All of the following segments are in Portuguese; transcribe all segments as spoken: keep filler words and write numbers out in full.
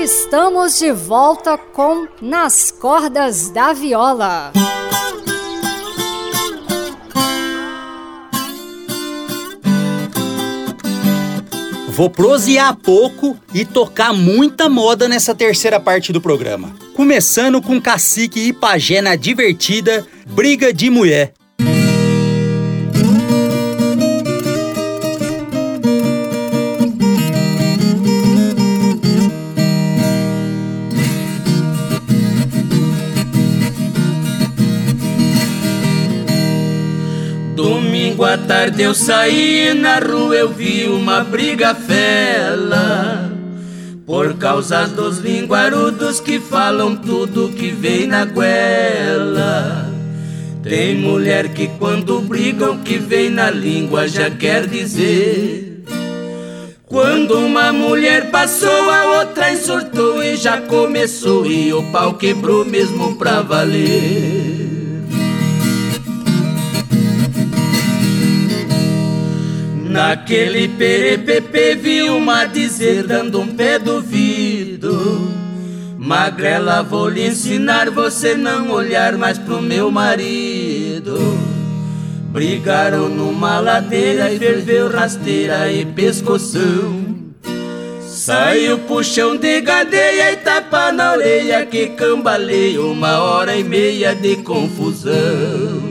Estamos de volta com Nas Cordas da Viola. Vou prosear pouco e tocar muita moda nessa terceira parte do programa. Começando com Cacique e Pajé na divertida Briga de Mulher. Domingo à tarde eu saí na rua, eu vi uma briga fela, por causa dos linguarudos que falam tudo que vem na goela. Tem mulher que quando brigam que vem na língua já quer dizer. Quando uma mulher passou, a outra insurtou e já começou, e o pau quebrou mesmo pra valer. Naquele perepepe vi uma dizer dando um pé do vidro: Magrela, vou lhe ensinar você não olhar mais pro meu marido. Brigaram numa ladeira e ferveu rasteira e pescoção. Saiu puxão de gadeia e tapa na orelha que cambaleia, uma hora e meia de confusão.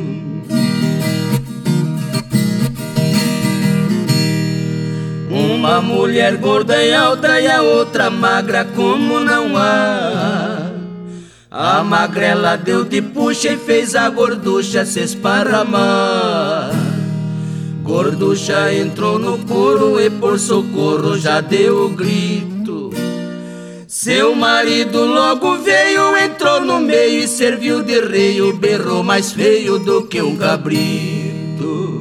Uma mulher gorda e alta e a outra magra como não há. A magrela deu de puxa e fez a gorducha se esparramar. Gorducha entrou no coro e por socorro já deu o grito. Seu marido logo veio, entrou no meio e serviu de rei, berrou mais feio do que um cabrito.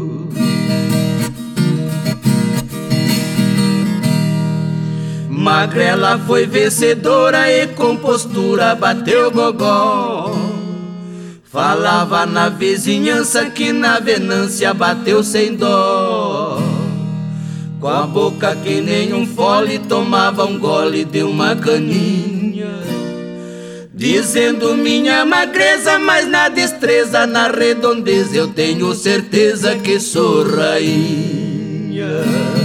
Magrela foi vencedora e com postura bateu gogó. Falava na vizinhança que na venância bateu sem dó. Com a boca que nem um fole tomava um gole de uma caninha, dizendo minha magreza, mas na destreza, na redondeza eu tenho certeza que sou rainha.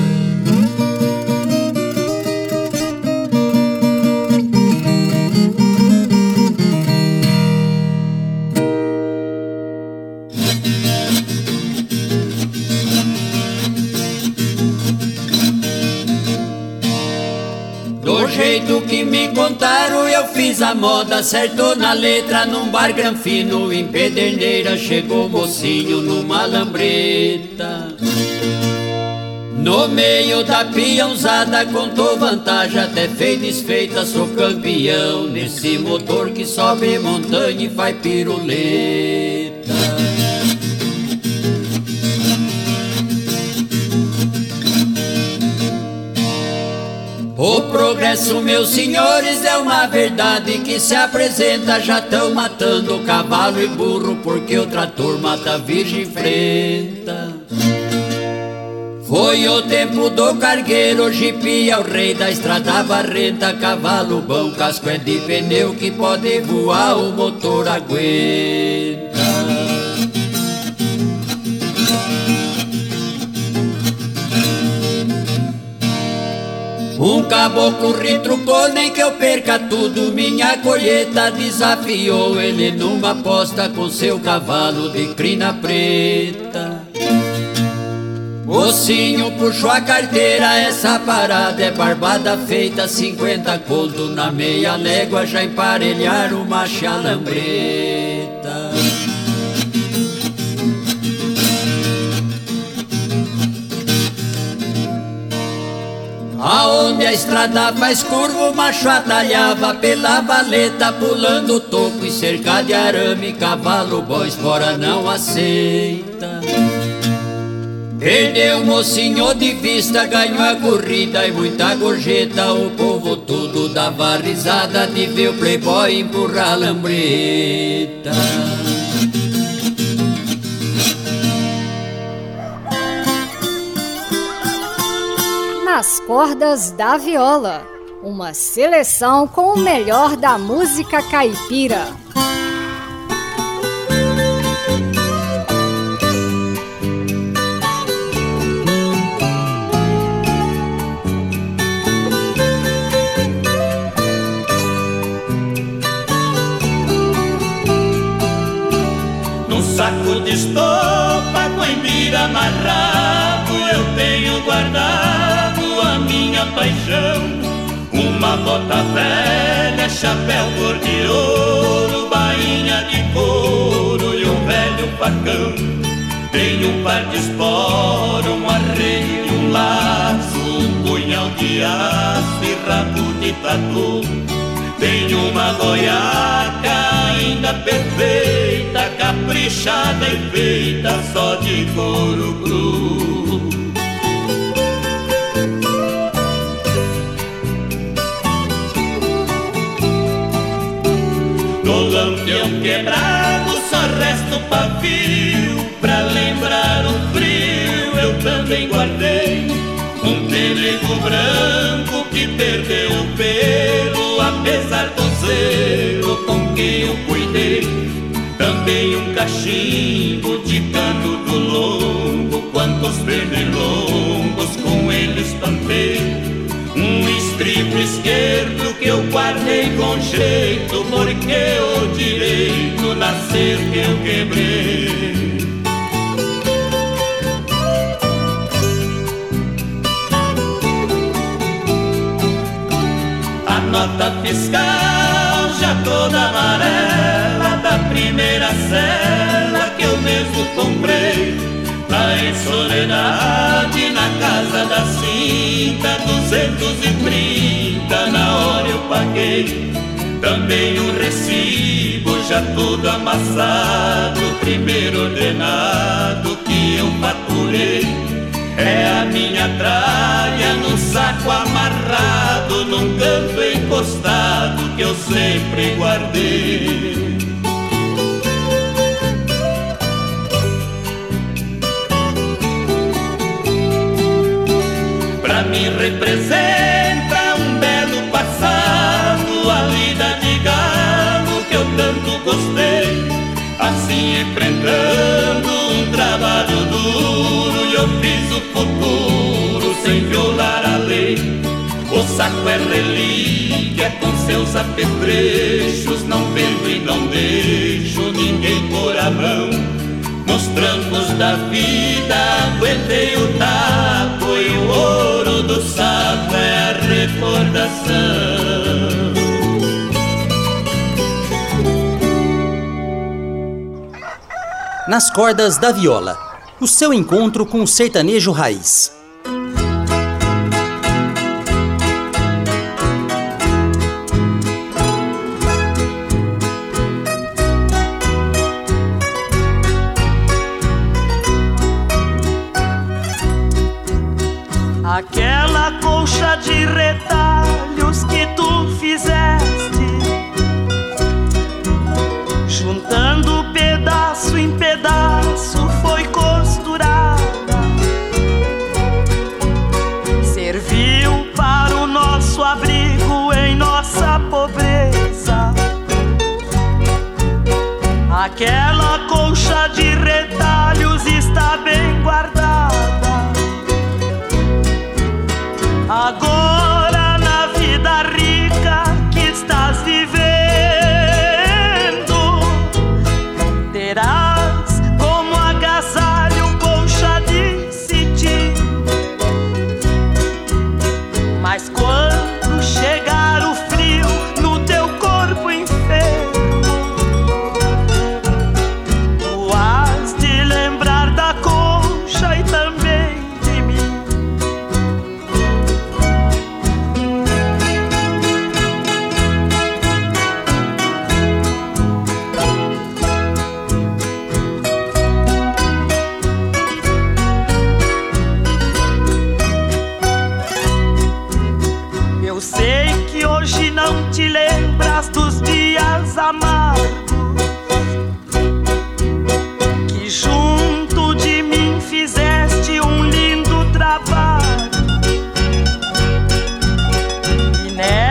Do jeito que me contaram eu fiz a moda, acertou na letra num bar granfino. Em Pederneira chegou o mocinho numa lambreta. No meio da peãozada contou vantagem, até feita desfeita sou campeão nesse motor que sobe montanha e faz piruleta. O progresso, meus senhores, é uma verdade que se apresenta. Já tão matando cavalo e burro porque o trator mata a virgem frenta. Foi o tempo do cargueiro, jipe é o rei da estrada barrenta. Cavalo bom, casco é de pneu que pode voar, o motor aguenta. Um caboclo retrucou, nem que eu perca tudo, minha colheita desafiou ele numa aposta com seu cavalo de crina preta. Mocinho puxou a carteira, essa parada é barbada feita, cinquenta conto na meia légua, já emparelharam uma chalambreta. Aonde a estrada faz curva, o macho atalhava pela valeta, pulando o toco e cercado de arame, cavalo bom espora não aceita. Perdeu o mocinho de vista, ganhou a corrida e muita gorjeta, o povo tudo dava risada de ver o playboy empurrar a lambreta. Nas Cordas da Viola, uma seleção com o melhor da música caipira. Saco de estopa com embira amarrado, eu tenho guardado a minha paixão. Uma bota velha, chapéu cor de ouro, bainha de couro e um velho facão. Tenho um par de esporo, um arreio e um laço, um punhal de aço e rabo de tatu. Tenho uma goiaca ainda perfeita, caprichada e feita só de couro cru. No lampião quebrado só resta o pavio, pra lembrar o frio eu também guardei um pelego branco que perdeu o pelo, apesar do zelo com que eu cuidei. Também um cachimbo de cano do lombo, quantos pernilongos com ele espantei. Um estribo esquerdo que eu guardei com jeito, porque o direito nascer que eu quebrei. Nota fiscal já toda amarela, da primeira cela que eu mesmo comprei. Lá em Soledade, na casa da cinta, duzentos e trinta na hora eu paguei. Também um recibo já todo amassado, primeiro ordenado que eu faturei. É a minha tralha no saco amarrado, num canto encostado que eu sempre guardei. Pra mim representa um belo passado, a lida de galo que eu tanto gostei. Assim enfrentando um trabalho duro, eu fiz o futuro sem violar a lei. O saco é relíquia com seus apetrechos, não vendo e não deixo ninguém pôr a mão. Nos trancos da vida aguentei o taco e o ouro do saco é a recordação. Nas cordas da viola, o seu encontro com o sertanejo raiz. Aquela colcha de retalhos que tu fizeste, juntando pedaço em pedaço, foi costurada. Serviu para o nosso abrigo em nossa pobreza. Aquela colcha de retalhos está bem guardada. Agora na vida rica que estás vivendo, terás como agasalho colcha de cetim. Mas quando chegar o frio no teu corpo enfermo, tu has de lembrar da colcha e também de mim. Eu sei que hoje não te lembras dos dias amargos, que junto de mim fizeste um lindo trabalho. E nessa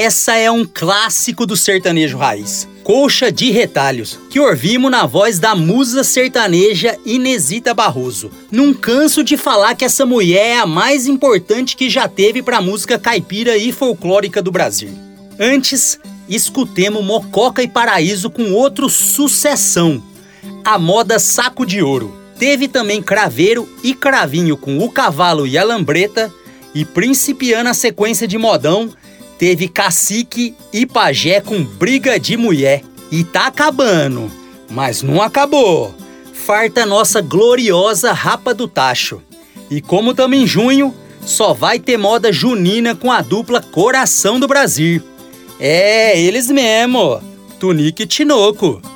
essa é um clássico do sertanejo raiz. Colcha de Retalhos, que ouvimos na voz da musa sertaneja Inesita Barroso. Não canso de falar que essa mulher é a mais importante que já teve para a música caipira e folclórica do Brasil. Antes, escutemos Mococa e Paraíso com outro sucessão, a moda Saco de Ouro. Teve também Craveiro e Cravinho com O Cavalo e a Lambreta, e principiando a sequência de modão, teve Cacique e Pajé com Briga de Mulher. E tá acabando, mas não acabou. Farta nossa gloriosa Rapa do Tacho. E como tamo em junho, só vai ter moda junina com a dupla Coração do Brasil. É, eles mesmo, Tunique e Tinoco.